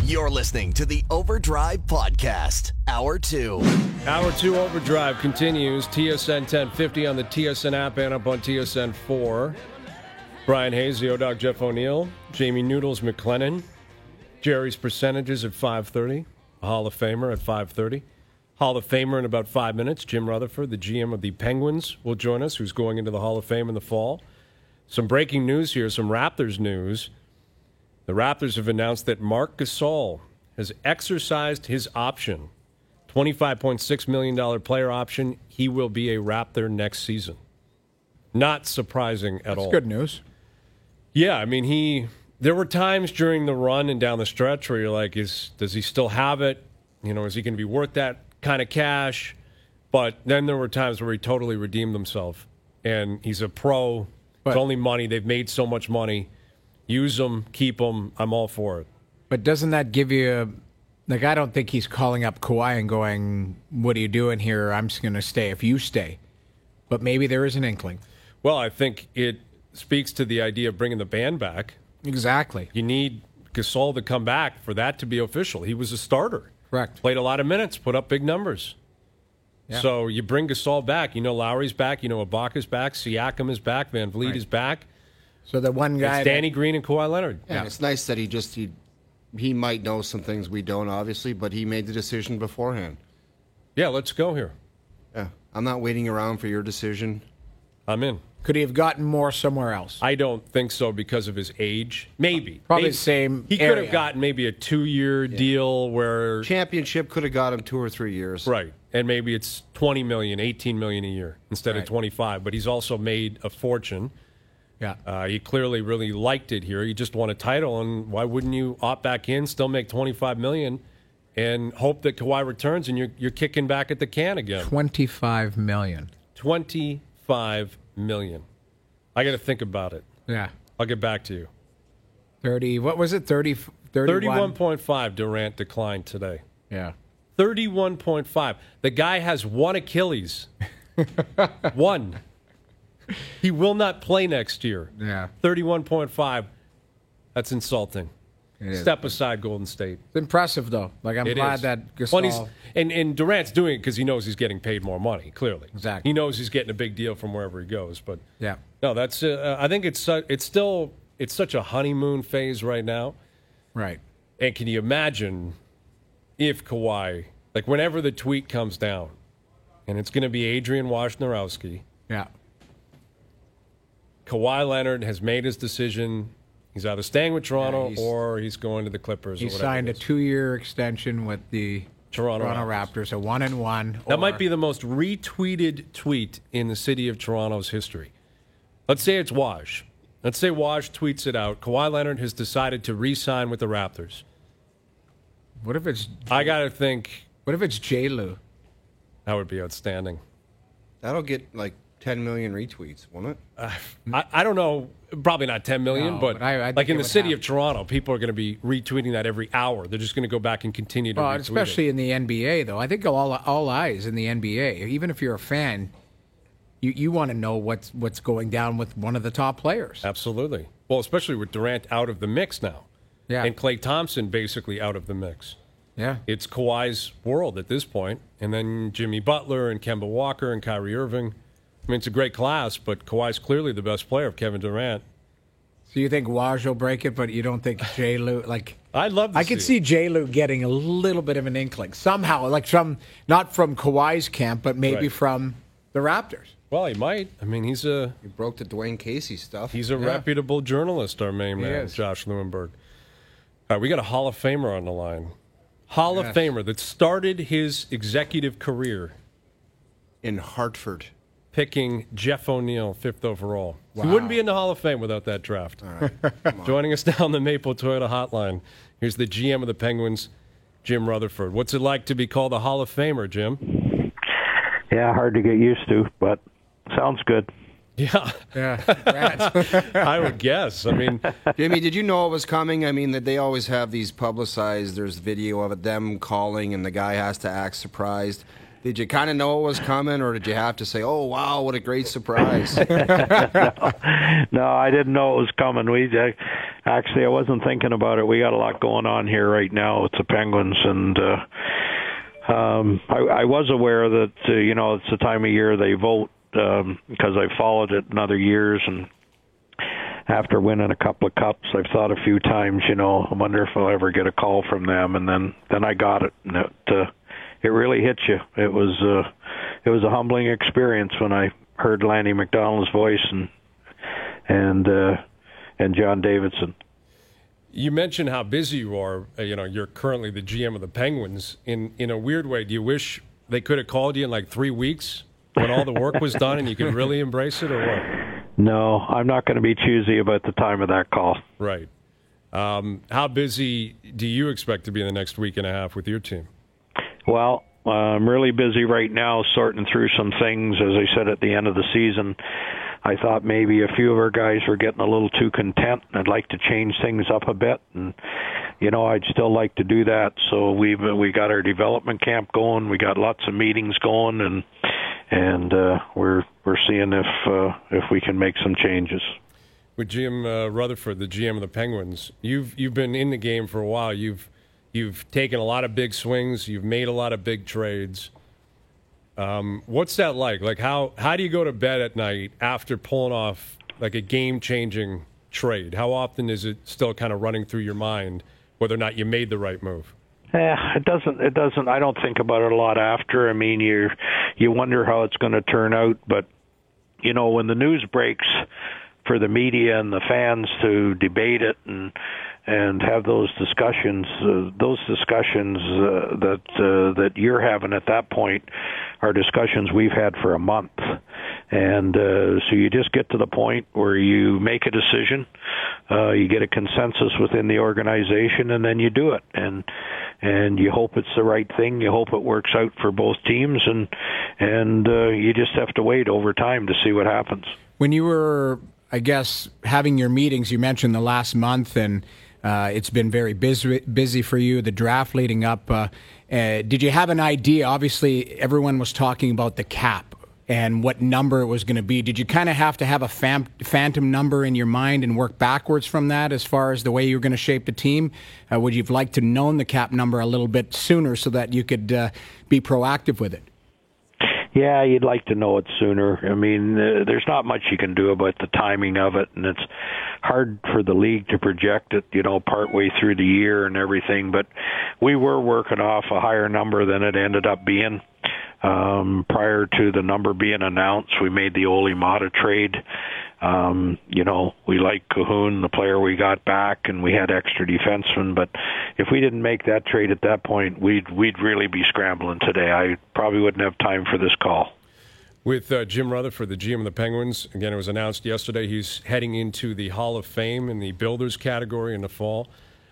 You're listening to the Overdrive Podcast, Hour 2. Hour 2 Overdrive continues. TSN 1050 on the TSN app and up on TSN 4. Brian Hayes, the O-Dog, Jeff O'Neill, Jamie Noodles McLennan, Jerry's Percentages at 5:30, a Hall of Famer at 5:30. Hall of Famer in about 5 minutes, Jim Rutherford, the GM of the Penguins, will join us, who's going into the Hall of Fame in the fall. Some breaking news here, some Raptors news. The Raptors have announced that Marc Gasol has exercised his option, $25.6 million player option. He will be a Raptor next season. Not surprising at all. That's good news. Yeah, I mean, there were times during the run and down the stretch where you're like, does he still have it? You know, is he going to be worth that kind of cash? But then there were times where he totally redeemed himself. And he's a pro. It's only money. They've made so much money. Use them, keep them. I'm all for it. But doesn't that give you, like, I don't think he's calling up Kawhi and going, what are you doing here? I'm just going to stay if you stay. But maybe there is an inkling. Well, I think it speaks to the idea of bringing the band back. Exactly. You need Gasol to come back for that to be official. He was a starter. Correct. Played a lot of minutes, put up big numbers. Yeah. So you bring Gasol back. You know Lowry's back. You know Ibaka's back. Siakam is back. Van Vliet is back. So the one guy... It's Danny Green and Kawhi Leonard. Yeah, it's nice that he might know some things we don't, obviously, but he made the decision beforehand. Yeah, let's go here. Yeah, I'm not waiting around for your decision. I'm in. Could he have gotten more somewhere else? I don't think so because of his age. Maybe. Probably the same He area. could have gotten maybe a 2-year deal where... Championship could have got him 2 or 3 years. Right. And maybe it's $20 million, $18 million a year instead of 25. But he's also made a fortune. Yeah. He clearly really liked it here. He just won a title, and why wouldn't you opt back in, still make $25 million, and hope that Kawhi returns and you're kicking back at the can again? $25 million. $25 million. I got to think about it. Yeah. I'll get back to you. 30, what was it? 31? 31.5 Durant declined today. Yeah. 31.5. The guy has one Achilles. One. He will not play next year. Yeah. 31.5. That's insulting. Step aside, Golden State. It's impressive, though. Like, I'm glad that Gasol... And Durant's doing it because he knows he's getting paid more money, clearly. Exactly. He knows he's getting a big deal from wherever he goes. But yeah. No, that's. I think it's such a honeymoon phase right now. Right. And can you imagine if Kawhi, like whenever the tweet comes down, and it's going to be Adrian Wojnarowski. Yeah. Kawhi Leonard has made his decision. He's either staying with Toronto or he's going to the Clippers. He signed a 2-year extension with the Toronto Raptors, a 1-1. That might be the most retweeted tweet in the city of Toronto's history. Let's say it's Woj. Let's say Woj tweets it out. Kawhi Leonard has decided to re-sign with the Raptors. What if it's... I got to think... What if it's J-Lo? That would be outstanding. That'll get like 10 million retweets, won't it? I don't know. Probably not 10 million, but I like in the city of Toronto, people are going to be retweeting that every hour. They're just going to go back and continue to retweet especially it. in the NBA, though. I think all eyes in the NBA. Even if you're a fan, you want to know what's going down with one of the top players. Absolutely. Well, especially with Durant out of the mix now. Yeah. And Klay Thompson basically out of the mix. Yeah. It's Kawhi's world at this point. And then Jimmy Butler and Kemba Walker and Kyrie Irving. I mean, it's a great class, but Kawhi's clearly the best player of Kevin Durant. So you think Woj will break it, but you don't think J-Lo, like... I'd love to I could see J-Lo getting a little bit of an inkling. Somehow, like not from Kawhi's camp, but maybe from the Raptors. Well, he might. I mean, He broke the Dwayne Casey stuff. He's a reputable journalist, our main man, Josh Lewenberg. All right, we got a Hall of Famer on the line. Hall of Famer that started his executive career in Hartford. Picking Jeff O'Neill, 5th overall. Wow. He wouldn't be in the Hall of Fame without that draft. All right. Joining us now on the Maple Toyota Hotline, here's the GM of the Penguins, Jim Rutherford. What's it like to be called a Hall of Famer, Jim? Yeah, hard to get used to, but sounds good. Yeah. I would guess. I mean, Jimmy, did you know it was coming? I mean, that they always have these publicized. There's video of them calling, and the guy has to act surprised. Did you kind of know it was coming, or did you have to say, "Oh, wow, what a great surprise"? No, I didn't know it was coming. Actually, I wasn't thinking about it. We got a lot going on here right now with the Penguins, and I was aware that it's the time of year they vote because I followed it in other years, and after winning a couple of cups, I've thought a few times, I wonder if I'll ever get a call from them, and then I got it, and it really hit you. It was a humbling experience when I heard Lanny McDonald's voice and John Davidson. You mentioned how busy you are. You're currently the GM of the Penguins. In a weird way, do you wish they could have called you in like 3 weeks when all the work was done and you could really embrace it, or what? No, I'm not going to be choosy about the time of that call. Right. How busy do you expect to be in the next week and a half with your team? Well, I'm really busy right now sorting through some things. As I said at the end of the season, I thought maybe a few of our guys were getting a little too content, and I'd like to change things up a bit. And, I'd still like to do that. So we got our development camp going. We got lots of meetings going, and we're seeing if we can make some changes. With Jim Rutherford, the GM of the Penguins, you've been in the game for a while. You've taken a lot of big swings. You've made a lot of big trades. What's that like? Like, how do you go to bed at night after pulling off like a game-changing trade? How often is it still kind of running through your mind whether or not you made the right move? It doesn't. I don't think about it a lot after. I mean, you wonder how it's going to turn out, but when the news breaks for the media and the fans to debate it and have those discussions that you're having at that point are discussions we've had for a month. And so you just get to the point where you make a decision, you get a consensus within the organization, and then you do it. And you hope it's the right thing. You hope it works out for both teams, and you just have to wait over time to see what happens. When you were, I guess, having your meetings, you mentioned the last month, and it's been very busy for you, the draft leading up. Did you have an idea? Obviously, everyone was talking about the cap and what number it was going to be. Did you kind of have to have a phantom number in your mind and work backwards from that as far as the way you were going to shape the team? Would you have liked to known the cap number a little bit sooner so that you could be proactive with it? Yeah, you'd like to know it sooner. I mean, there's not much you can do about the timing of it, and it's hard for the league to project it, partway through the year and everything. But we were working off a higher number than it ended up being. Prior to the number being announced, we made the Ole Mata trade. We liked Cahoon, the player we got back, and we had extra defensemen. But if we didn't make that trade at that point, we'd really be scrambling today. I probably wouldn't have time for this call. With Jim Rutherford, the GM of the Penguins, again, it was announced yesterday he's heading into the Hall of Fame in the Builders category in the fall.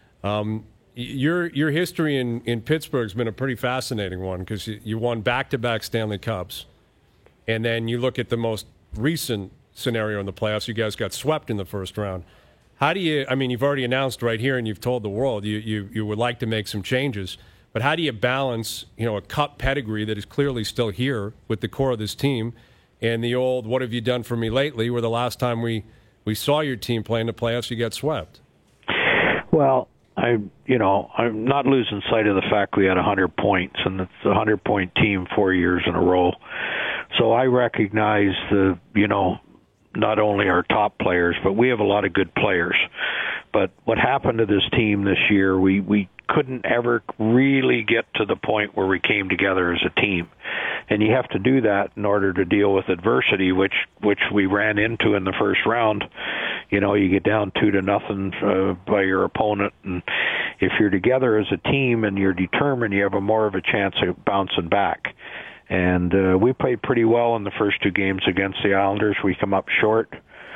Your history in Pittsburgh has been a pretty fascinating one because you won back-to-back Stanley Cups, and then you look at the most recent scenario in the playoffs, you guys got swept in the first round. How do you, you've already announced right here and you've told the world you would like to make some changes, but how do you balance, a cup pedigree that is clearly still here with the core of this team and the old what have you done for me lately, where the last time we saw your team play in the playoffs, you got swept? Well, I'm not losing sight of the fact we had 100 points, and it's a 100-point team 4 years in a row. So I recognize not only our top players, but we have a lot of good players. But what happened to this team this year, we couldn't ever really get to the point where we came together as a team. And you have to do that in order to deal with adversity, which we ran into in the first round. You get down 2-0 by your opponent, and if you're together as a team and you're determined, you have more of a chance of bouncing back. And we played pretty well in the first two games against the Islanders. We come up short.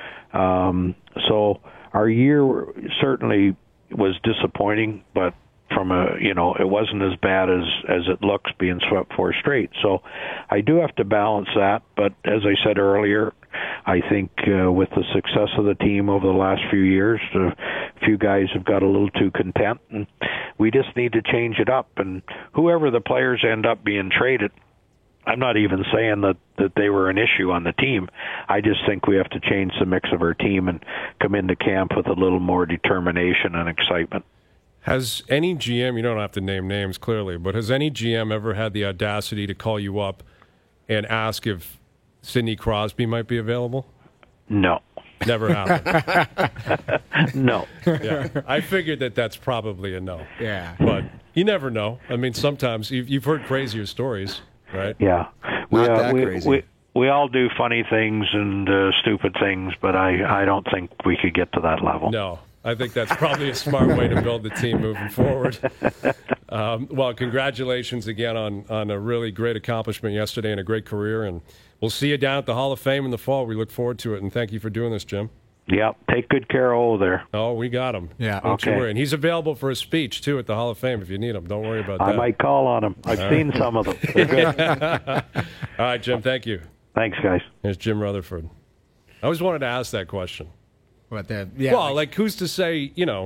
So our year certainly was disappointing, but it wasn't as bad as it looks being swept 4 straight. So I do have to balance that. But as I said earlier, I think with the success of the team over the last few years, a few guys have got a little too content, and we just need to change it up. And whoever the players end up being traded, I'm not even saying that they were an issue on the team. I just think we have to change the mix of our team and come into camp with a little more determination and excitement. Has any GM, you don't have to name names clearly, but has any GM ever had the audacity to call you up and ask if Sidney Crosby might be available? No. Never happened. No. Yeah, I figured that's probably a no. Yeah. But you never know. I mean, sometimes you've heard crazier stories, right? Yeah. Not that crazy. We all do funny things and stupid things, but I don't think we could get to that level. No. I think that's probably a smart way to build the team moving forward. Well, congratulations again on a really great accomplishment yesterday and a great career. And we'll see you down at the Hall of Fame in the fall. We look forward to it. And thank you for doing this, Jim. Yeah, take good care of O there. Oh, we got him. Yeah. Don't you Okay. worry. And he's available for a speech, too, at the Hall of Fame if you need him. Don't worry about that. I might call on him. I've seen some of them. They're good. All right, Jim, thank you. Thanks, guys. Here's Jim Rutherford. I always wanted to ask that question. What the? Yeah. Well, like who's to say,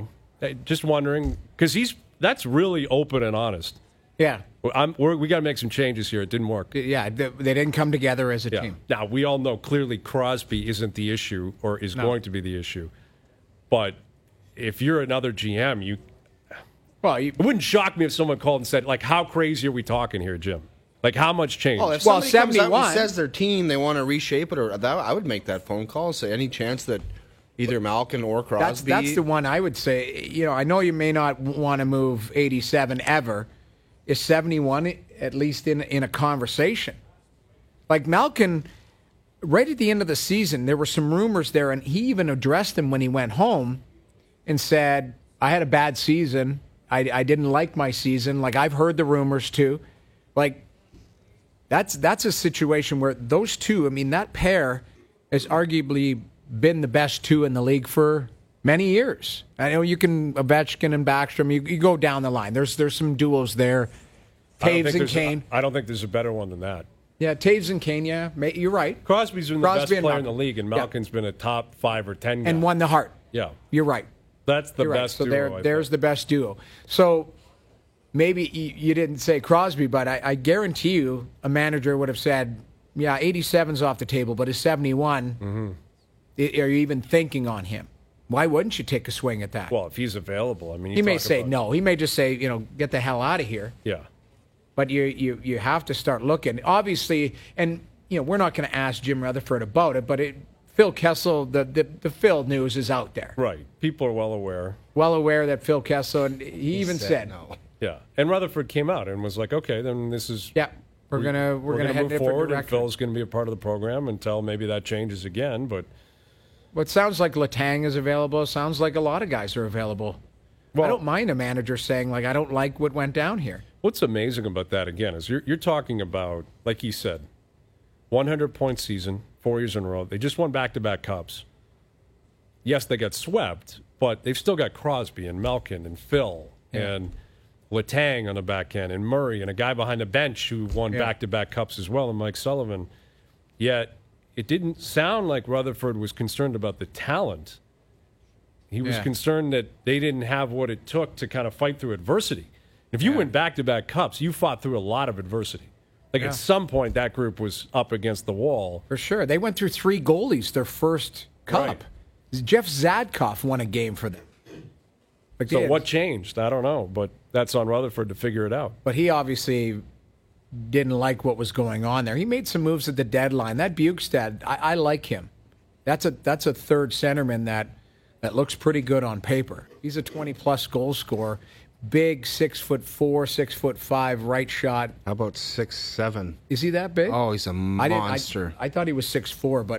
just wondering, because that's really open and honest. yeah. We got to make some changes here. It didn't work. Yeah. They didn't come together as a Yeah. team. Now, we all know clearly Crosby isn't the issue or is going to be the issue. But if you're another GM, Well, it wouldn't shock me if someone called and said, like, how crazy are we talking here, Jim? Like, how much change? Oh, if Well, somebody comes up 71 and says their team, they want to reshape it, I would make that phone call. Say any chance that either Malkin or Crosby. That's the one I would say. I know you may not want to move 87 ever. Is 71 at least in a conversation? Like Malkin, right at the end of the season, there were some rumors there, and he even addressed them when he went home and said, I had a bad season. I didn't like my season. Like, I've heard the rumors too. Like, that's a situation where those two, I mean, that pair has arguably been the best two in the league for many years. I know you can Ovechkin and Backstrom. You go down the line. There's some duos there. Taves and Kane. I don't think there's a better one than that. Yeah, Taves and Kane. Yeah, you're right. Crosby's been the Crosby best and player in the Malkin. league, and Yeah. Malkin's been a top 5 or 10 guy. And won the Hart. Yeah. You're right. That's the You're right. best So duo. there's the best duo. So maybe you didn't say Crosby, but I guarantee you a manager would have said, yeah, 87's off the table, but is 71, are you even thinking on him? Why wouldn't you take a swing at that? Well, if he's available, I mean, he may say no. He may just say, get the hell out of here. Yeah. But you have to start looking. Obviously, and we're not going to ask Jim Rutherford about it, but Phil Kessel, the Phil news is out there. Right. People are well aware. Well aware that Phil Kessel, and he even said no. Yeah. And Rutherford came out and was like, okay, then this is. Yeah, we're gonna head move in a different forward, and direction. Phil's going to be a part of the program until maybe that changes again. But Well, it sounds like Letang is available. It sounds like a lot of guys are available. Well, I don't mind a manager saying, like, I don't like what went down here. what's amazing about that again is you're talking about, like he said, 100-point season, 4 years in a row. They just won back-to-back cups. Yes, they got swept, but they've still got Crosby and Malkin and Phil and Letang on the back end and Murray and a guy behind the bench who won back-to-back cups as well, and Mike Sullivan. Yet it didn't sound like Rutherford was concerned about the talent. He was concerned that they didn't have what it took to kind of fight through adversity. If you win back-to-back cups, you fought through a lot of adversity. Like at some point, that group was up against the wall. For sure. They went through 3 goalies their first cup. Right. Jeff Zadkoff won a game for them. Like So what changed? I don't know, but that's on Rutherford to figure it out. But he obviously didn't like what was going on there. He made some moves at the deadline. That Bukestad, I like him. That's a third centerman that looks pretty good on paper. He's a 20-plus goal scorer. Big 6'4", 6'5" right shot. How about 6'7"? Is he that big? Oh, he's a monster. I thought he was 6'4", but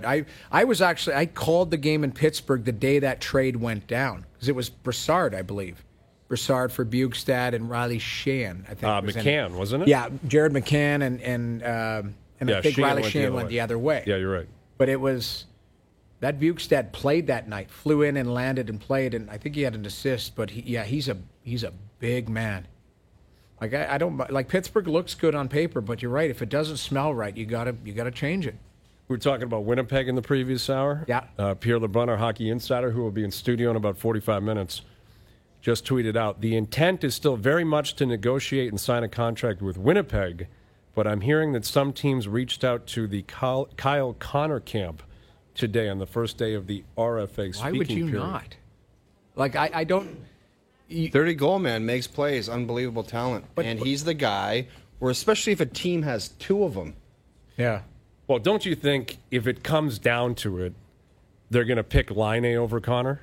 I called the game in Pittsburgh the day that trade went down because it was Brassard, I believe. Brassard for Bukestad and Riley Sheahan, I think. McCann, wasn't it? Yeah, Jared McCann and I think Sheahan Riley Sheahan went the other way. Yeah, you're right. But it was that Bukestad played that night, flew in and landed and played, and I think he had an assist. But he's a big man. Like I don't like Pittsburgh looks good on paper, but you're right. If it doesn't smell right, you gotta change it. We were talking about Winnipeg in the previous hour. Yeah. Pierre LeBrun, our hockey insider, who will be in studio in about 45 minutes, just tweeted out, the intent is still very much to negotiate and sign a contract with Winnipeg but I'm hearing that some teams reached out to the Kyle Connor camp today on the first day of the RFA speaking Why would you period. not? Like, I don't... 30 goal man, makes plays, unbelievable talent. And he's the guy where, especially if a team has two of them. Yeah. Well, don't you think if it comes down to it, they're going to pick Line over Connor?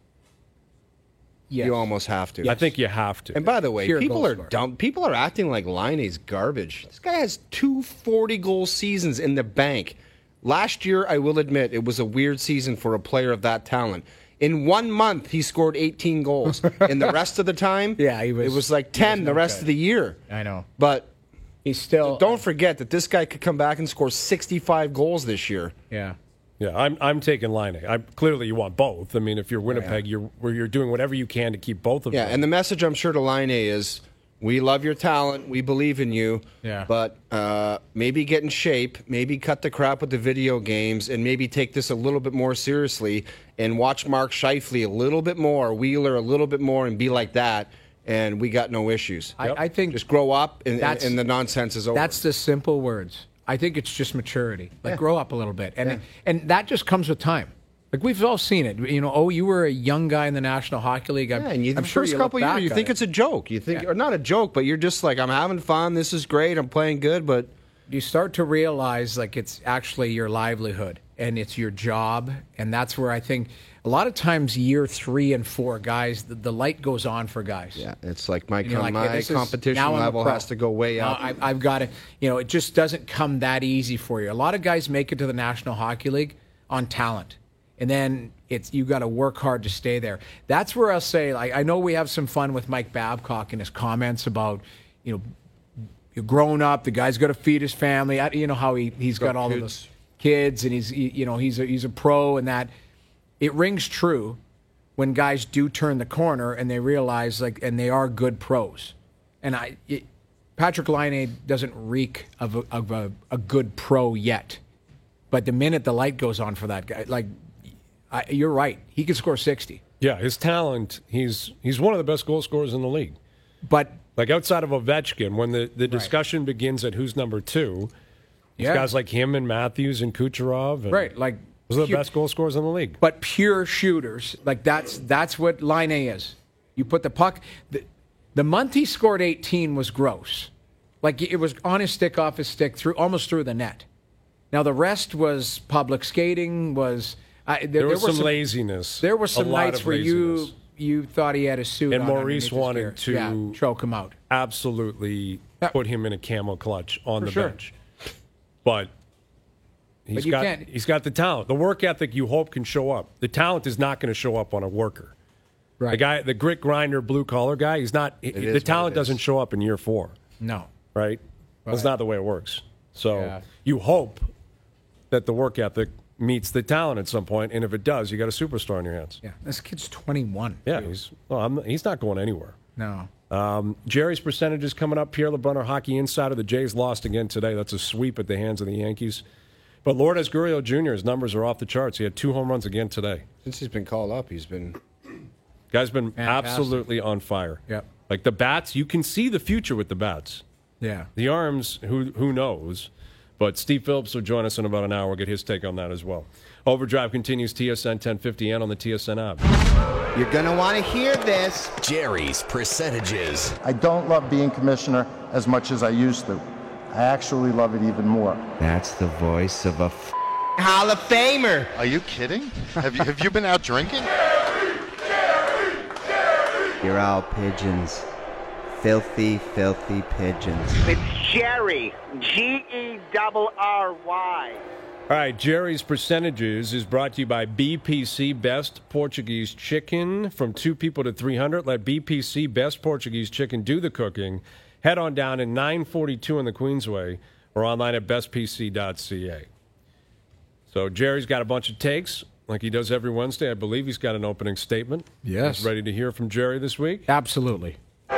Yes. You almost have to. I think you have to. And by the way, Pure people goal are scorer. dumb. People are acting like Laine's garbage. This guy has 2 40-goal seasons in the bank. Last year, I will admit, it was a weird season for a player of that talent. In 1 month, he scored 18 goals. In the rest of the time, it was like 10 the rest of the year. I know. But He's still... don't forget that this guy could come back and score 65 goals this year. Yeah. Yeah, I'm taking Line. Clearly, you want both. I mean, if you're Winnipeg, you're doing whatever you can to keep both of them. Yeah, and the message I'm sure to Laine is, we love your talent, we believe in you, but maybe get in shape, maybe cut the crap with the video games, and maybe take this a little bit more seriously and watch Mark Scheifele a little bit more, Wheeler a little bit more, and be like that, and we got no issues. I think... Just grow up, and the nonsense is over. That's the simple words. I think it's just maturity. Like, grow up a little bit. And that just comes with time. Like, we've all seen it. You know, you were a young guy in the National Hockey League. And the I'm sure first you couple look years, back you on think it. it's a joke. You think, or not a joke, but you're just like, I'm having fun, this is great, I'm playing good, but... You start to realize, like, it's actually your livelihood and it's your job. And that's where I think a lot of times year 3 and 4, guys, the light goes on for guys. Yeah, it's like my And you're like, hey, my this is- competition now I'm a level pro. has to go way Now up. I've got to, it just doesn't come that easy for you. A lot of guys make it to the National Hockey League on talent. And then you got to work hard to stay there. That's where I'll say, like, I know we have some fun with Mike Babcock and his comments about, you're growing up, the guy's got to feed his family. You know how he's got all of those kids, and he's a pro, and that it rings true when guys do turn the corner and they realize, like, and they are good pros. And Patrick Laine doesn't reek of a good pro yet, but the minute the light goes on for that guy, like, you're right, he can score 60. Yeah, his talent, he's one of the best goal scorers in the league. But like, outside of Ovechkin, when the discussion begins at who's number 2, it's guys like him and Matthews and Kucherov. And like, those are the best goal scorers in the league. But pure shooters, like, that's what Laine is. You put the puck. The month he scored 18 was gross. Like, it was on his stick, off his stick, almost through the net. Now the rest was public skating. There was some laziness. There were some nights where laziness. you thought he had a suit And on Maurice underneath his wanted gear. to choke him out. Absolutely put him in a camel clutch on the sure. bench. But he's you can't- he's got the talent. The work ethic you hope can show up. The talent is not going to show up on a worker. Right. The grit grinder, blue collar guy, he's not. The talent doesn't show up in year 4. No. Right? That's not the way it works. So you hope that the work ethic meets the talent at some point, and if it does, you got a superstar in your hands. Yeah, this kid's 21. Yeah, he's not going anywhere. No. Jerry's percentages coming up. Pierre LeBrun, hockey insider. The Jays lost again today. That's a sweep at the hands of the Yankees. But Lourdes Gurriel Jr.'s numbers are off the charts. He had 2 home runs again today. Since he's been called up, he's been... Guy's been Fantastic. absolutely on fire. Yep. Like, the bats, you can see the future with the bats. Yeah. The arms, who knows? But Steve Phillips will join us in about an hour. We'll get his take on that as well. Overdrive continues, TSN 1050 and on the TSN app. You're going to want to hear this. Jerry's percentages. I don't love being commissioner as much as I used to. I actually love it even more. That's the voice of a Hall of Famer. Are you kidding? Have you been out drinking? You're all pigeons. Filthy, filthy pigeons. It's Jerry. Gerry. All right, Jerry's Percentages is brought to you by BPC Best Portuguese Chicken. From 2 people to 300, let BPC Best Portuguese Chicken do the cooking. Head on down in 942 in the Queensway or online at bestpc.ca. So Jerry's got a bunch of takes, like he does every Wednesday. I believe he's got an opening statement. Yes. He's ready to hear from Jerry this week? Absolutely.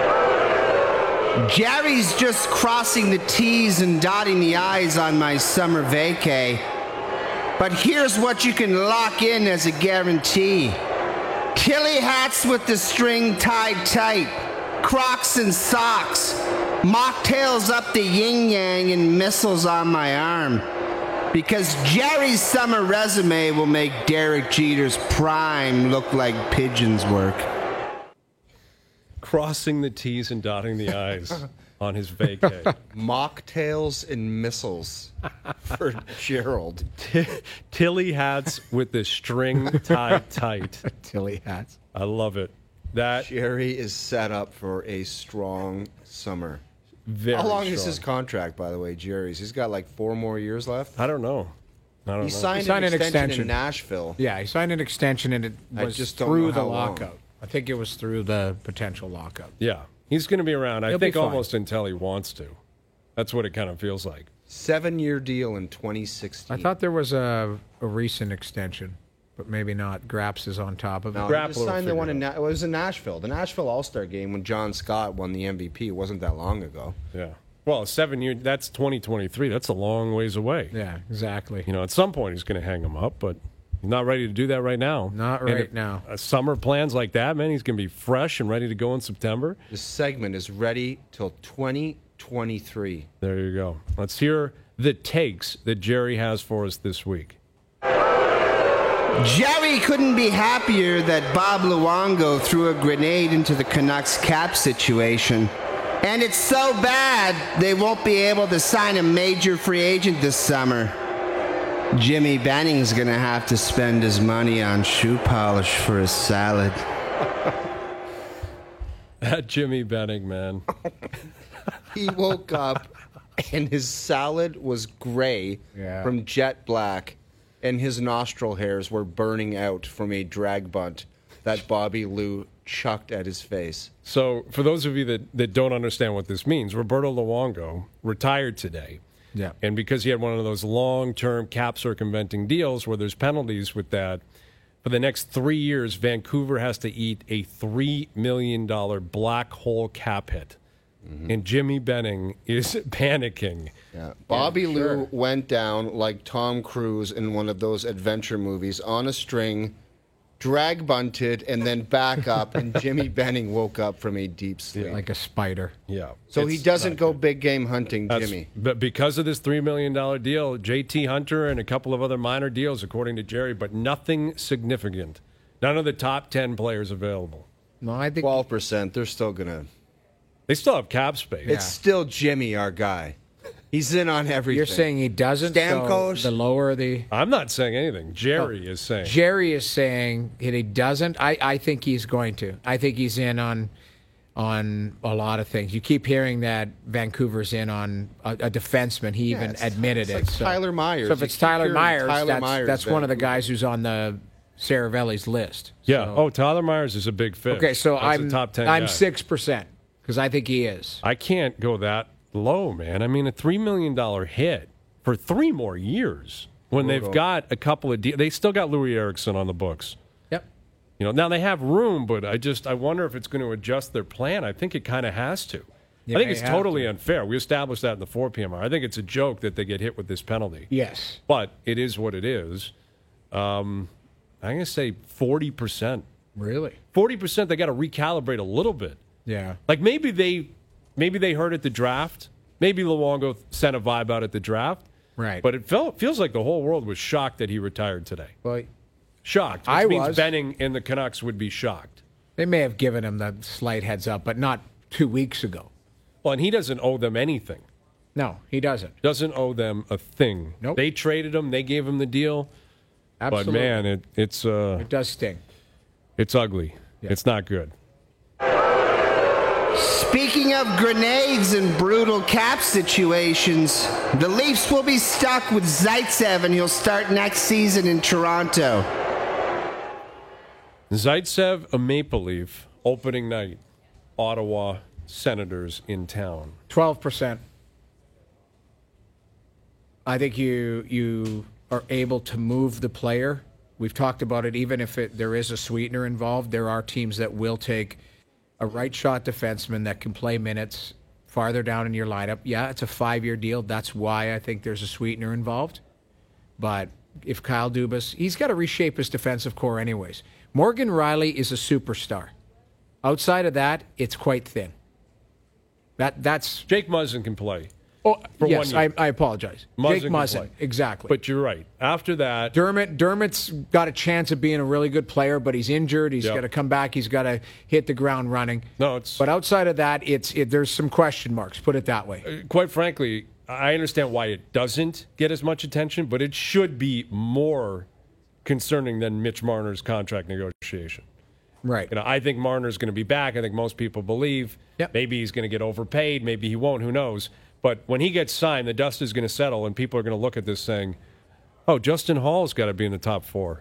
Jerry's just crossing the T's and dotting the I's on my summer vacay. But here's what you can lock in as a guarantee. Tilly hats with the string tied tight, Crocs and socks, mocktails up the yin-yang and missiles on my arm. Because Jerry's summer resume will make Derek Jeter's prime look like pigeon's work. Crossing the T's and dotting the I's on his vacay. Mocktails and missiles for Gerald. Tilly hats with the string tied tight. Tilly hats. I love it. That Jerry is set up for a strong summer. very How long strong. is his contract, by the way, Jerry's? He's got like 4 more years left. I don't know. He signed an extension in Nashville. Yeah, he signed an extension, and it was just don't through know the how long. lockout. I think it was through the potential lockout. Yeah, he's going to be around. I He'll be think fine. almost until he wants to. That's what it kind of feels like. 7-year deal in 2016. I thought there was a recent extension, but maybe not. Graps is on top of it. No, he just signed the one in it was in Nashville. The Nashville All-Star game when John Scott won the MVP wasn't that long ago. Yeah. Well, 7 years, that's 2023. That's a long ways away. Yeah, exactly. You know, at some point he's going to hang him up, but he's not ready to do that right now. Not And right if now. Summer plans like that, man, he's going to be fresh and ready to go in September. This segment is ready till 2023. There you go. Let's hear the takes that Jerry has for us this week. Jerry couldn't be happier that Bob Luongo threw a grenade into the Canucks cap situation. And it's so bad they won't be able to sign a major free agent this summer. Jimmy Benning's going to have to spend his money on shoe polish for his salad. That Jimmy Benning, man. He woke up and his salad was gray from jet black, and his nostril hairs were burning out from a drag bunt that Bobby Lou chucked at his face. So, for those of you that don't understand what this means, Roberto Luongo retired today. Yeah. And because he had one of those long-term cap circumventing deals where there's penalties with that, for the next 3 years, Vancouver has to eat a $3 million black hole cap hit. Mm-hmm. And Jimmy Benning is panicking. Yeah. Bobby Lou went down like Tom Cruise in one of those adventure movies on a string, drag bunted, and then back up, and Jimmy Benning woke up from a deep sleep. Like a spider. Yeah. So he doesn't go big game hunting, Jimmy. But because of this $3 million deal, JT Hunter and a couple of other minor deals, according to Jerry, but nothing significant. None of the top 10 players available. No, I think 12%. They're still going to. They still have cap space. It's still Jimmy, our guy. He's in on everything. You're saying he doesn't? Stamkos? So the lower the... I'm not saying anything. Jerry is saying. Jerry is saying that he doesn't. I think he's going to. I think he's in on a lot of things. You keep hearing that Vancouver's in on a defenseman. He even admitted it. Like Tyler Myers. So if it's Tyler Myers, that's one of the guys who's on the Saravelli's list. Yeah. So. Oh, Tyler Myers is a big fish. Okay, so That's I'm a top 10 I'm guy. 6% because I think he is. I can't go that low, man. I mean, a $3 million hit for 3 more years when they've got a couple of they still got Louis Eriksson on the books. Yep. You know, now they have room, but I wonder if it's going to adjust their plan. I think it kind of has to. I think it's totally unfair. We established that in the 4 p.m. hour. I think it's a joke that they get hit with this penalty. Yes. But it is what it is. I'm going to say 40%. Really? 40%, they got to recalibrate a little bit. Yeah. Like maybe they heard at the draft. Maybe Luongo sent a vibe out at the draft. Right. But it feels like the whole world was shocked that he retired today. Well, shocked. Which I means was. Benning and the Canucks would be shocked. They may have given him the slight heads up, but not 2 weeks ago. Well, and he doesn't owe them anything. No, he doesn't. Doesn't owe them a thing. Nope. They traded him. They gave him the deal. Absolutely. But man, it does sting. It's ugly. Yeah. It's not good. Speaking of grenades and brutal cap situations, the Leafs will be stuck with Zaitsev, and he'll start next season in Toronto. Zaitsev, a Maple Leaf, opening night, Ottawa Senators in town. 12%. I think you are able to move the player. We've talked about it. Even if there is a sweetener involved, there are teams that will take a right shot defenseman that can play minutes farther down in your lineup. Yeah, it's a 5-year deal. That's why I think there's a sweetener involved. But if Kyle Dubas, he's got to reshape his defensive core anyways. Morgan Rielly is a superstar. Outside of that, it's quite thin. That's Jake Muzzin can play. Oh, for yes, 1 year. I apologize. Muzzin Jake Muzzin, exactly. But you're right. After that, Dermott's got a chance of being a really good player, but he's injured. He's got to come back. He's got to hit the ground running. But outside of that, there's some question marks. Put it that way. Quite frankly, I understand why it doesn't get as much attention, but it should be more concerning than Mitch Marner's contract negotiation. Right. I think Marner's going to be back. I think most people believe. Maybe he's going to get overpaid. Maybe he won't. Who knows? But when he gets signed, the dust is going to settle, and people are going to look at this saying, oh, Justin Hall's got to be in the top 4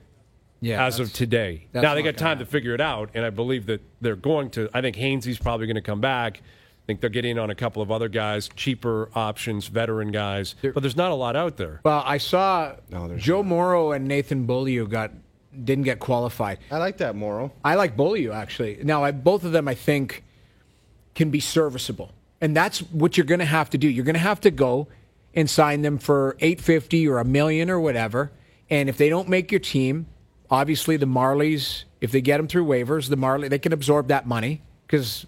as of today. Now, they got time to figure it out, and I believe that they're going to. I think Hainsey's probably going to come back. I think they're getting on a couple of other guys, cheaper options, veteran guys. But there's not a lot out there. Well, I saw Joe Morrow and Nathan Beaulieu didn't get qualified. I like that, Morrow. I like Beaulieu, actually. Now, both of them, I think, can be serviceable. And that's what you're going to have to do. You're going to have to go and sign them for $850 or $1 million or whatever. And if they don't make your team, obviously the Marlies, if they get them through waivers, they can absorb that money because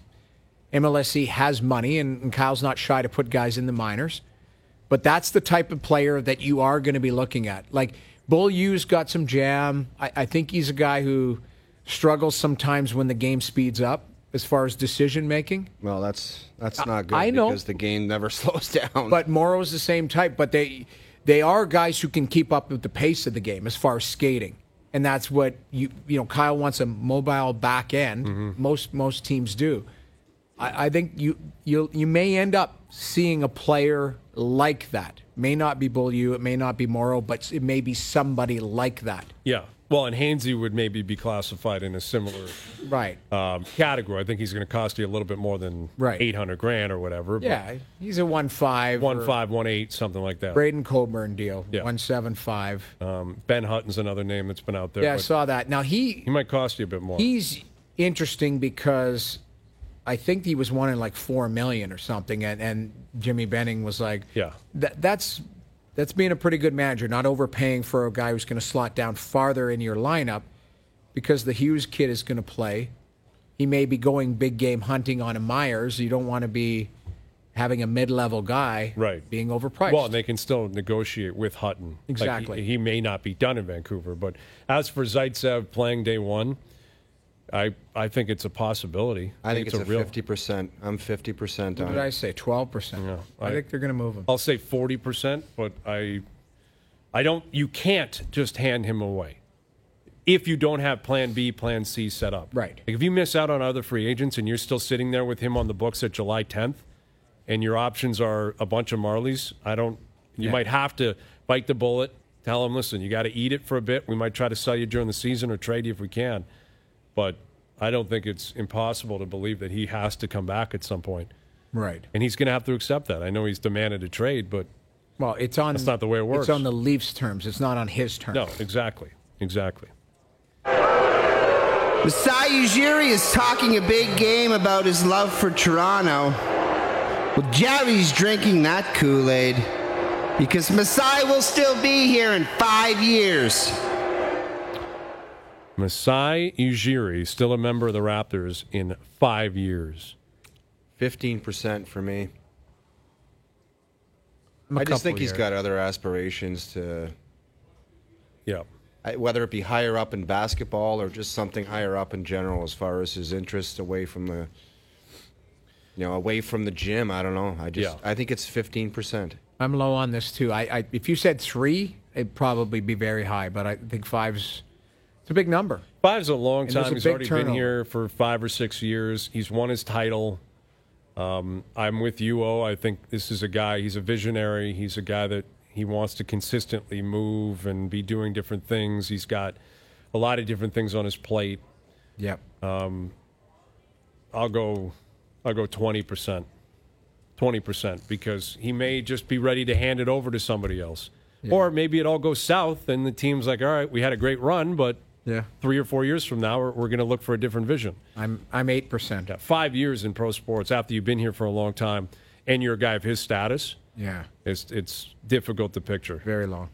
MLSE has money, and Kyle's not shy to put guys in the minors. But that's the type of player that you are going to be looking at. Like, Beaulieu's got some jam. I think he's a guy who struggles sometimes when the game speeds up as far as decision making. Well, that's not good. I know, because the game never slows down. But Morrow's the same type. But they are guys who can keep up with the pace of the game as far as skating, and that's what Kyle wants, a mobile back end. Mm-hmm. Most teams do. I think you may end up seeing a player like that. May not be Beaulieu, it may not be Morrow, but it may be somebody like that. Yeah. Well, and Hainsey would maybe be classified in a similar category. I think he's going to cost you a little bit more than $800,000 or whatever. Yeah, he's a 1.5. 1.5, 1.8, something like that. Braden Coburn deal, 1.75. Ben Hutton's another name that's been out there. Yeah, I saw that. Now he might cost you a bit more. He's interesting because I think he was wanting like $4 million or something, and Jimmy Benning was like, That's being a pretty good manager, not overpaying for a guy who's going to slot down farther in your lineup because the Hughes kid is going to play. He may be going big game hunting on a Myers. You don't want to be having a mid-level guy being overpriced. Well, and they can still negotiate with Hutton. Exactly. Like he may not be done in Vancouver. But as for Zaitsev playing day one, I think it's a possibility. I think it's a real 50%. I'm 50% on it. What did I say? 12%. Yeah, I think they're going to move him. I'll say 40%, but I don't. You can't just hand him away if you don't have Plan B, Plan C set up. Right. Like if you miss out on other free agents and you're still sitting there with him on the books at July 10th, and your options are a bunch of Marlies, You might have to bite the bullet. Tell him, listen, you got to eat it for a bit. We might try to sell you during the season or trade you if we can. But I don't think it's impossible to believe that he has to come back at some point. Right. And he's going to have to accept that. I know he's demanded a trade, but that's not the way it works. It's on the Leafs' terms. It's not on his terms. No, exactly. Masai Ujiri is talking a big game about his love for Toronto. Well, Jerry's drinking that Kool-Aid because Masai will still be here in 5 years. Masai Ujiri, still a member of the Raptors in 5 years. 15% for me. I just think he's got other aspirations to... Yeah. Whether it be higher up in basketball or just something higher up in general as far as his interests away from the... away from the gym. I don't know. I think it's 15%. I'm low on this, too. If you said 3, it'd probably be very high, but I think 5's... It's a big number. 5's a long time. He's already been here for 5 or 6 years. He's won his title. I'm with you, O. I think this is a guy, he's a visionary. He's a guy that he wants to consistently move and be doing different things. He's got a lot of different things on his plate. Yep. I'll go 20%. 20%, because he may just be ready to hand it over to somebody else. Yeah. Or maybe it all goes south and the team's like, all right, we had a great run, but 3 or 4 years from now, we're going to look for a different vision. I'm 8%. Yeah, 5 years in pro sports after you've been here for a long time and you're a guy of his status. Yeah. It's difficult to picture. Very long.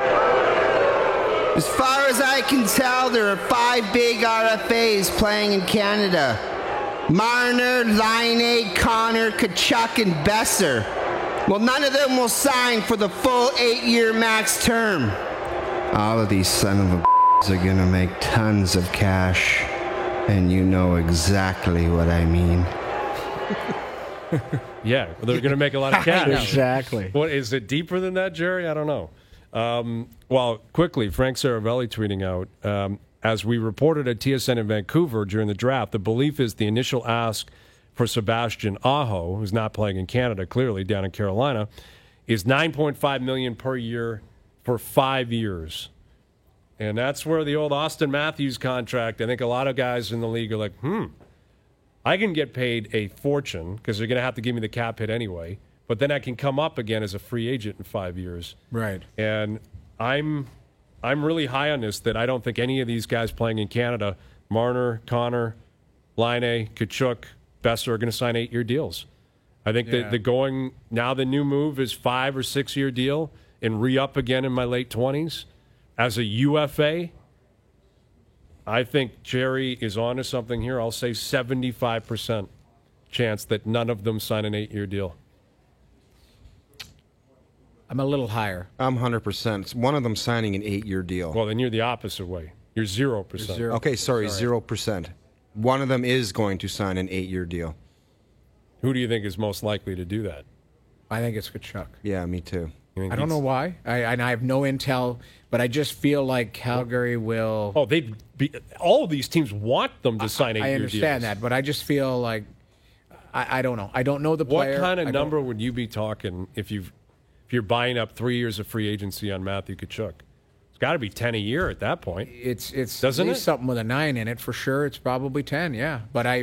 As far as I can tell, there are 5 big RFAs playing in Canada. Marner, Laine, Connor, Kachuk, and Besser. Well, none of them will sign for the full 8-year max term. All of these son of a are going to make tons of cash, and you know exactly what I mean. Yeah, they're going to make a lot of cash. Exactly. What is it deeper than that, Jerry? I don't know. Well, quickly, Frank Saravelli tweeting out, as we reported at TSN in Vancouver during the draft, the belief is the initial ask for Sebastian Aho, who's not playing in Canada, clearly down in Carolina, is $9.5 million per year for 5 years. And that's where the old Austin Matthews contract, I think a lot of guys in the league are like, I can get paid a fortune because they're going to have to give me the cap hit anyway, but then I can come up again as a free agent in 5 years. Right. And I'm really high on this, that I don't think any of these guys playing in Canada, Marner, Connor, Laine, Kachuk, Besser, are going to sign 8-year deals. I think that the new move is 5 or 6 year deal and re-up again in my late 20s. As a UFA, I think Jerry is onto something here. I'll say 75% chance that none of them sign an 8-year deal. I'm a little higher. I'm 100%. It's one of them signing an 8-year deal. Well, then you're the opposite way. You're 0%. Okay, sorry, 0%. One of them is going to sign an 8-year deal. Who do you think is most likely to do that? I think it's Kachuk. Yeah, me too. I don't know why. I have no intel, but I just feel like Calgary will. Oh, all of these teams want them to sign 8-year deals. I understand that, but I just feel like I don't know. I don't know the player. What kind of number would you be talking if you're buying up 3 years of free agency on Matthew Kachuk? It's got to be 10 a year at that point. It's doesn't at least something with a 9 in it for sure. It's probably 10, yeah. But a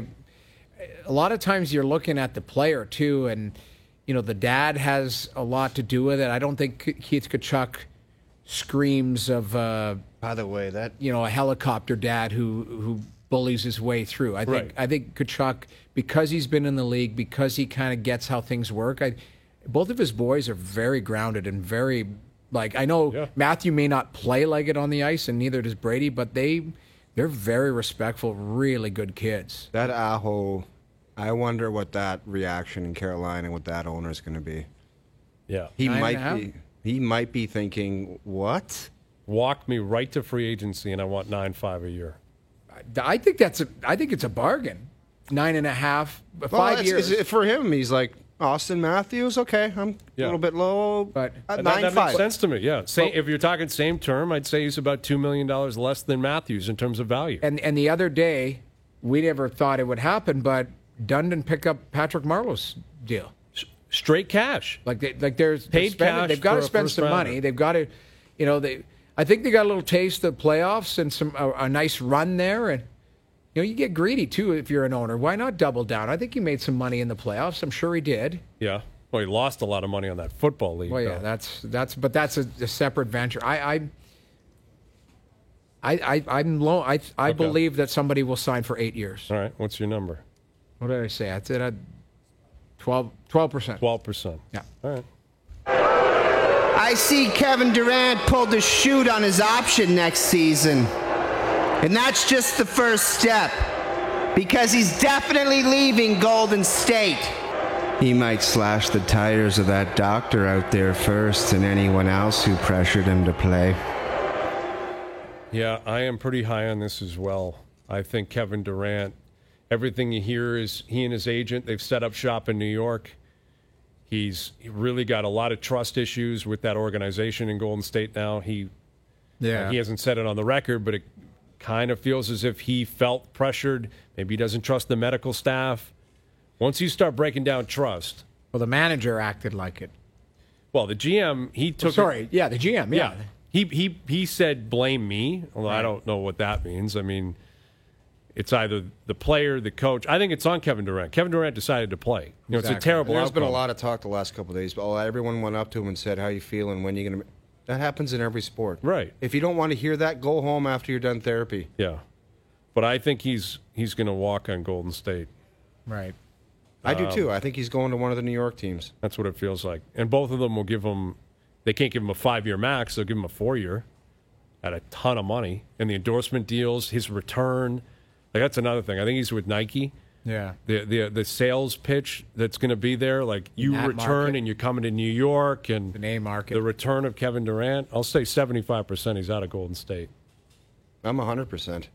lot of times you're looking at the player too, and the dad has a lot to do with it. I don't think Keith Kachuk screams of by the way, that a helicopter dad who bullies his way through. I think Kachuk, because he's been in the league, because he kind of gets how things work. Both of his boys are very grounded and very I know Matthew may not play like it on the ice, and neither does Brady, but they're very respectful, really good kids. That Aho, I wonder what that reaction in Carolina with that owner is going to be. Yeah, he might be thinking, what? Walk me right to free agency, and I want 9.5 a year. I think it's a bargain. 9.5, 5 years for him. He's like Austin Matthews. Okay, I'm a little bit low, but that makes sense to me. Yeah, if you're talking same term, I'd say he's about $2 million less than Matthews in terms of value. And the other day, we never thought it would happen, but Dundon pick up Patrick Marleau's deal. Straight cash. There's paid cash. They've got to spend some money. They've got to, I think they got a little taste of playoffs and a nice run there, and you get greedy too if you're an owner. Why not double down? I think he made some money in the playoffs. I'm sure he did. Yeah. Well, he lost a lot of money on that football league. Well, yeah, though. that's a separate venture. I believe that somebody will sign for 8 years. All right. What's your number? What did I say? I said 12%. 12%. Yeah. All right. I see Kevin Durant pulled a shoot on his option next season. And that's just the first step. Because he's definitely leaving Golden State. He might slash the tires of that doctor out there first and anyone else who pressured him to play. Yeah, I am pretty high on this as well. I think Kevin Durant, everything you hear is he and his agent, they've set up shop in New York. He's really got a lot of trust issues with that organization in Golden State now. He hasn't said it on the record, but it kind of feels as if he felt pressured. Maybe he doesn't trust the medical staff. Once you start breaking down trust. Well, the manager acted like it. Well, the GM, he took the GM, yeah. He said, blame me, although I don't know what that means. I mean, it's either the player, the coach. I think it's on Kevin Durant. Kevin Durant decided to play. It's a terrible There's outcome. been a lot of talk the last couple of days. But everyone went up to him and said, how you feeling? When are you going to... That happens in every sport. Right. If you don't want to hear that, go home after you're done therapy. Yeah. But I think he's going to walk on Golden State. Right. I do too. I think he's going to one of the New York teams. That's what it feels like. And both of them will give him... They can't give him a 5-year max. They'll give him a 4-year at a ton of money. And the endorsement deals, his return... that's another thing. I think he's with Nike. Yeah. The sales pitch that's going to be there, like you that return market. and you're coming to New York, and The name market. the return of Kevin Durant. I'll say 75% he's out of Golden State. I'm 100%.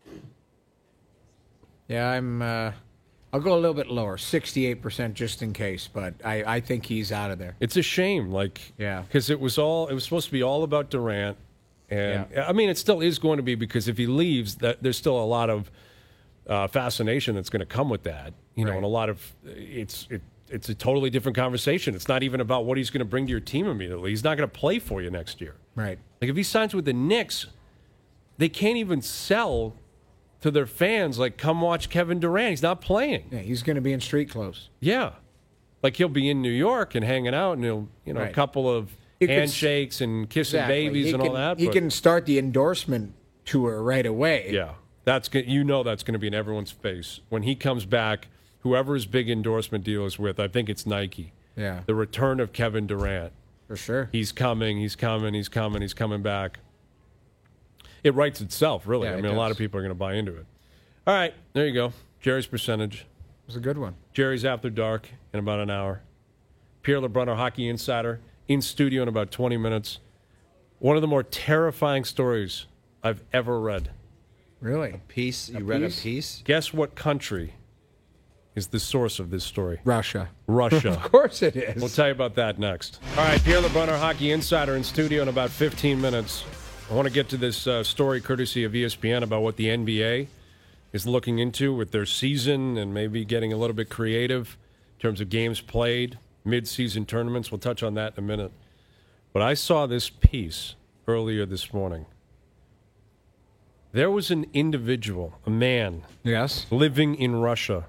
Yeah, I'll go a little bit lower, 68% just in case, but I think he's out of there. It's a shame, Yeah. because it was supposed to be all about Durant, and I mean it still is going to be, because if he leaves, that there's still a lot of fascination that's going to come with that, you know, Right. and a lot of it's a totally different conversation. It's not even about what he's going to bring to your team immediately. He's not going to play for you next year. Right. Like if he signs with the Knicks, they can't even sell to their fans, like, come watch Kevin Durant. He's not playing. Yeah, he's going to be in street clothes. Yeah. Like he'll be in New York and hanging out, and he'll, a Right. couple of He could- handshakes and kissing Exactly. babies He and can, all that. He but- can start the endorsement tour right away. Yeah. That's that's going to be in everyone's face. When he comes back, whoever his big endorsement deal is with, I think it's Nike. Yeah. The return of Kevin Durant. For sure. He's coming back. It writes itself, really. Yeah, I it mean, a lot does. of people are going to buy into it. All right, there you go. Jerry's percentage. It was a good one. Jerry's After Dark in about an hour. Pierre LeBrun, our hockey insider, in studio in about 20 minutes. One of the more terrifying stories I've ever read. Really? Piece? You read a piece? Guess what country is the source of this story? Russia. Russia. Of course it is. We'll tell you about that next. All right, Pierre LeBrun, our hockey insider, in studio in about 15 minutes. I want to get to this story courtesy of ESPN about what the NBA is looking into with their season and maybe getting a little bit creative in terms of games played, mid-season tournaments. We'll touch on that in a minute. But I saw this piece earlier this morning. There was an individual, a man, Yes. living in Russia,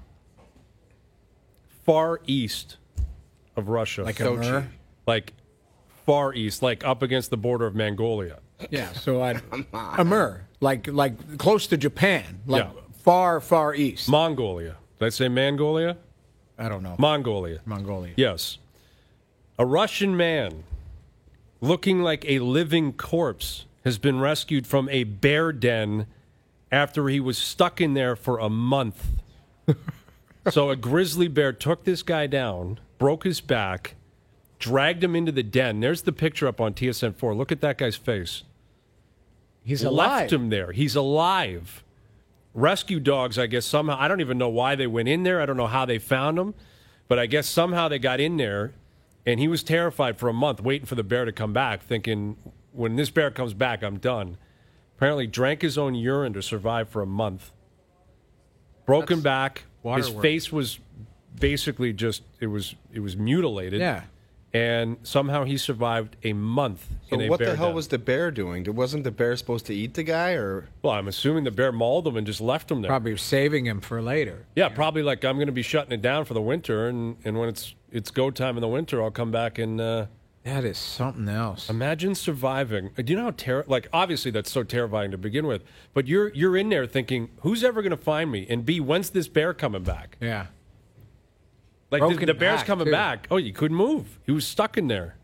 far east of Russia. Like a Mir? Like far east, like up against the border of Mongolia. Yeah, so Amur, like close to Japan, like Yeah. far east. Mongolia. Did I say Mongolia? I don't know. Mongolia. Mongolia. Yes. A Russian man looking like a living corpse has been rescued from a bear den after he was stuck in there for a month. So a grizzly bear took this guy down, broke his back, dragged him into the den. There's the picture up on TSN4. Look at that guy's face. He's alive. Left him there. He's alive. Rescue dogs, I guess, somehow, I don't even know why they went in there. I don't know how they found him. But I guess somehow they got in there, and he was terrified for a month, waiting for the bear to come back, thinking, when this bear comes back, I'm done. Apparently drank his own urine to survive for a month. Broken back. His waterworks. face was basically just, it was mutilated. Yeah. And somehow he survived a month So in a what bear the hell den. was the bear doing? Wasn't the bear supposed to eat the guy, or? Well, I'm assuming the bear mauled him and just left him there. Probably saving him for later. Yeah, probably like, I'm going to be shutting it down for the winter, and when it's go time in the winter, I'll come back and That is something else. imagine surviving. Do you know how like obviously that's so terrifying to begin with, but you're in there thinking, who's ever going to find me? And B, when's this bear coming back? Yeah. Like Broken the bear's back, coming too. back. Oh, you couldn't move. He was stuck in there.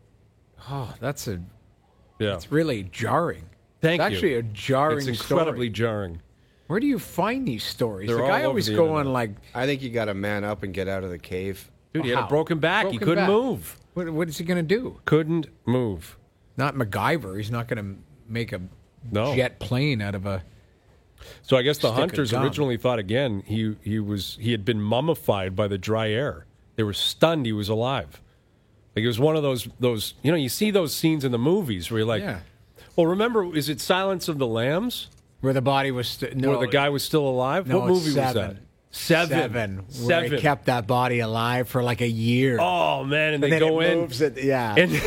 Oh, that's Yeah. really jarring. Thank it's you. actually a jarring It's incredibly story. jarring. Where do you find these stories? They're the all guy over always the go internet. on like, I think you got to man up and get out of the cave. Dude, he had a How? broken back. He Broken couldn't back. move. what is he going to do? Couldn't move. Not MacGyver. He's not going to make a No. jet plane out of a. So I guess the Stick of hunters gum. originally thought again he had been mummified by the dry air. They were stunned he was alive. Like it was one of those you see those scenes in the movies where you're like, Yeah. well, remember, is it Silence of the Lambs Where the body was no, where the guy was still alive? No, what it's movie Seven. was that? Seven. Where they kept that body alive for like a year. Oh man, and they then go it in. moves it, yeah. And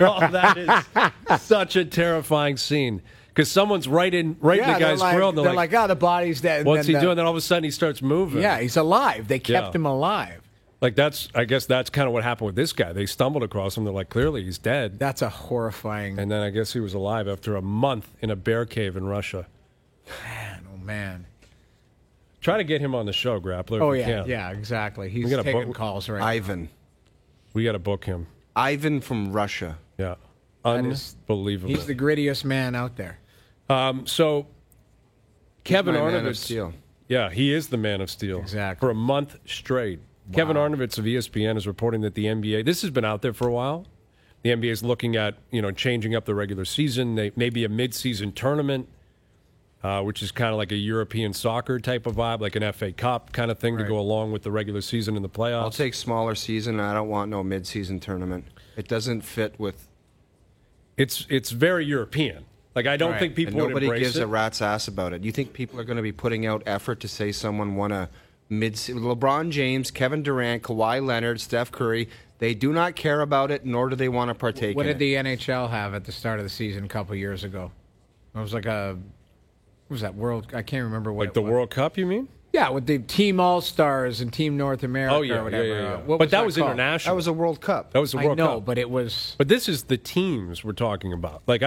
that is such a terrifying scene because someone's right in the they're guy's like, grill. And they're like, oh, the body's dead. And what's he then doing? Then all of a sudden he starts moving. Yeah, he's alive. They kept Yeah. him alive. Like I guess that's kind of what happened with this guy. They stumbled across him. They're like, clearly he's dead. That's a horrifying. And then I guess he was alive after a month in a bear cave in Russia. Man, oh man. Try to get him on the show, Grappler. Oh if you yeah, can. yeah, exactly. He's gotta taking book- calls right Ivan. We got to book him. Ivan from Russia. Yeah, is- unbelievable. He's the grittiest man out there. So Kevin My man of Arnovitz. steel. Yeah, he is the Man of Steel. Exactly. For a month straight. Wow. Kevin Arnovitz of ESPN is reporting that the NBA, this has been out there for a while. The NBA is looking at, changing up the regular season. Maybe a mid-season tournament, which is kind of like a European soccer type of vibe, like an FA Cup kind of thing to go along with the regular season and the playoffs. I'll take smaller season. I don't want no mid-season tournament. It doesn't fit with... It's very European. Like, I don't think people would embrace it. Nobody gives a rat's ass about it. You think people are going to be putting out effort to say someone won a LeBron James, Kevin Durant, Kawhi Leonard, Steph Curry, they do not care about it, nor do they want to partake in it. What did the NHL have at the start of the season a couple years ago? It was like what was that, World? I can't remember what. Like the World Cup, you mean? Yeah, with the Team All-Stars and Team North America or whatever. Yeah. But that was international. That was a World Cup. That was a World Cup. I know, but it was... But this is the teams we're talking about. Like,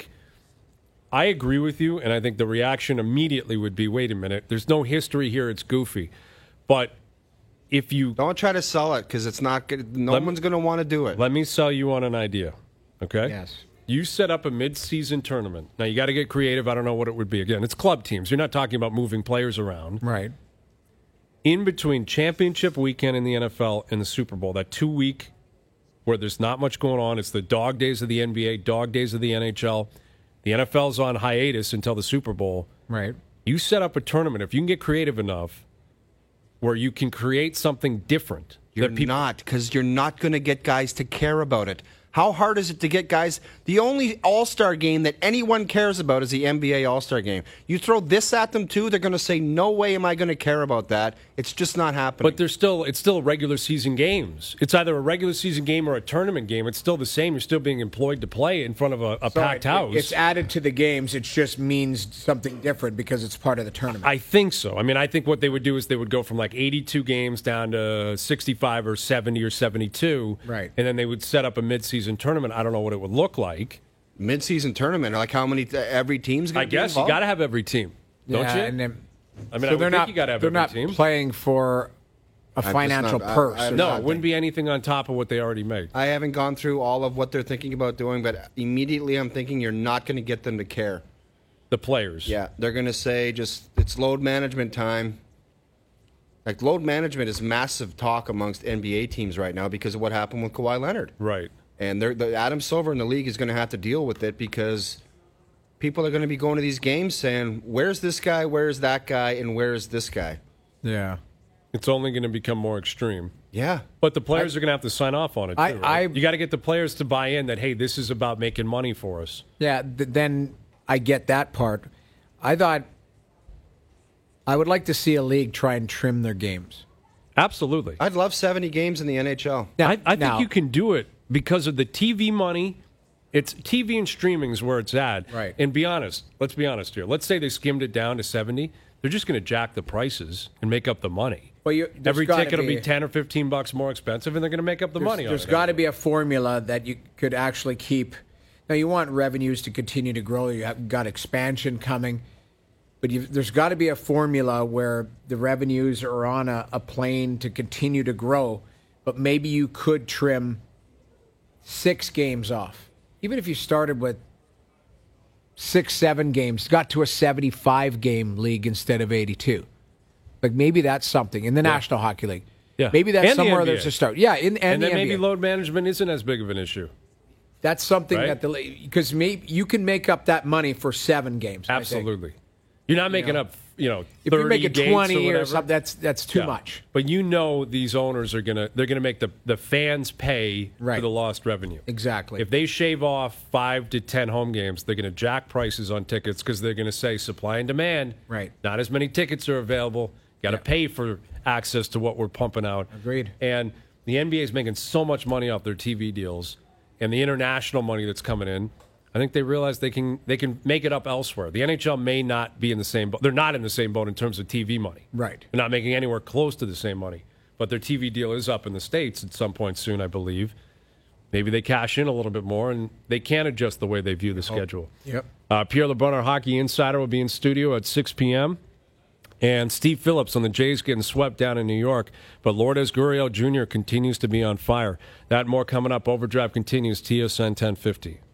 I agree with you, and I think the reaction immediately would be, wait a minute, there's no history here, it's goofy. But if you... Don't try to sell it, because it's not good. No one's going to want to do it. Let me sell you on an idea, okay? Yes. You set up a mid-season tournament. Now, you got to get creative. I don't know what it would be. Again, it's club teams. You're not talking about moving players around. Right. In between championship weekend in the NFL and the Super Bowl, that 2-week where there's not much going on, it's the dog days of the NBA, dog days of the NHL. The NFL's on hiatus until the Super Bowl. Right. You set up a tournament. If you can get creative enough where you can create something different. You're not, because you're not going to get guys to care about it. How hard is it to get guys? The only All-Star game that anyone cares about is the NBA All-Star game. You throw this at them, too, they're going to say, no way am I going to care about that. It's just not happening. But it's still regular season games. It's either a regular season game or a tournament game. It's still the same. You're still being employed to play in front of a packed house. It's added to the games. It just means something different because it's part of the tournament. I think so. I mean, I think what they would do is they would go from like 82 games down to 65 or 70 or 72. Right. And then they would set up a mid-season tournament. I don't know what it would look like. Mid-season tournament, like how many? Every team's going to be involved? I guess you got to have every team, don't you? And then, I mean, so I think you got to have every team. They're not playing for a financial purse. No, it wouldn't be anything on top of what they already made. I haven't gone through all of what they're thinking about doing, but immediately I'm thinking you're not going to get them to care. The players. Yeah, they're going to say it's load management time. Like, load management is massive talk amongst NBA teams right now because of what happened with Kawhi Leonard. Right. And the Adam Silver in the league is going to have to deal with it because people are going to be going to these games saying, where's this guy, where's that guy, and where's this guy? Yeah. It's only going to become more extreme. Yeah. But the players are going to have to sign off on it, too, right? You got to get the players to buy in that, hey, this is about making money for us. Yeah, then I get that part. I thought I would like to see a league try and trim their games. Absolutely. I'd love 70 games in the NHL. Now, I think you can do it because of the TV money. It's TV and streaming is where it's at. Right. And let's be honest here. Let's say they skimmed it down to 70. They're just going to jack the prices and make up the money. Well, every ticket will be 10 or 15 bucks more expensive, and they're going to make up the money on it. There's got to be a formula that you could actually keep. Now, you want revenues to continue to grow. You have got expansion coming. But there's got to be a formula where the revenues are on a plane to continue to grow. But maybe you could trim 6 games off. Even if you started with 6, 7 games, got to a 75-game league instead of 82. Like, maybe that's something in the National Hockey League. Yeah. Maybe that's and somewhere the there's a start. Yeah, and then the maybe NBA. load management isn't as big of an issue. That's something that because maybe you can make up that money for 7 games. Absolutely. You're not making up, if 30 you make it games 20 or something, that's too much. But these owners are gonna make the fans pay for the lost revenue. Exactly. If they shave off 5 to 10 home games, they're gonna jack prices on tickets because they're gonna say supply and demand. Right. Not as many tickets are available. Got to pay for access to what we're pumping out. Agreed. And the NBA is making so much money off their TV deals and the international money that's coming in. I think they realize they can make it up elsewhere. The NHL may not be in the same boat. They're not in the same boat in terms of TV money. Right. They're not making anywhere close to the same money. But their TV deal is up in the States at some point soon, I believe. Maybe they cash in a little bit more, and they can adjust the way they view the schedule. Yep. Pierre LeBrun, our hockey insider, will be in studio at 6 p.m. And Steve Phillips on the Jays getting swept down in New York. But Lourdes Gurriel Jr. continues to be on fire. That and more coming up. Overdrive continues, TSN 1050.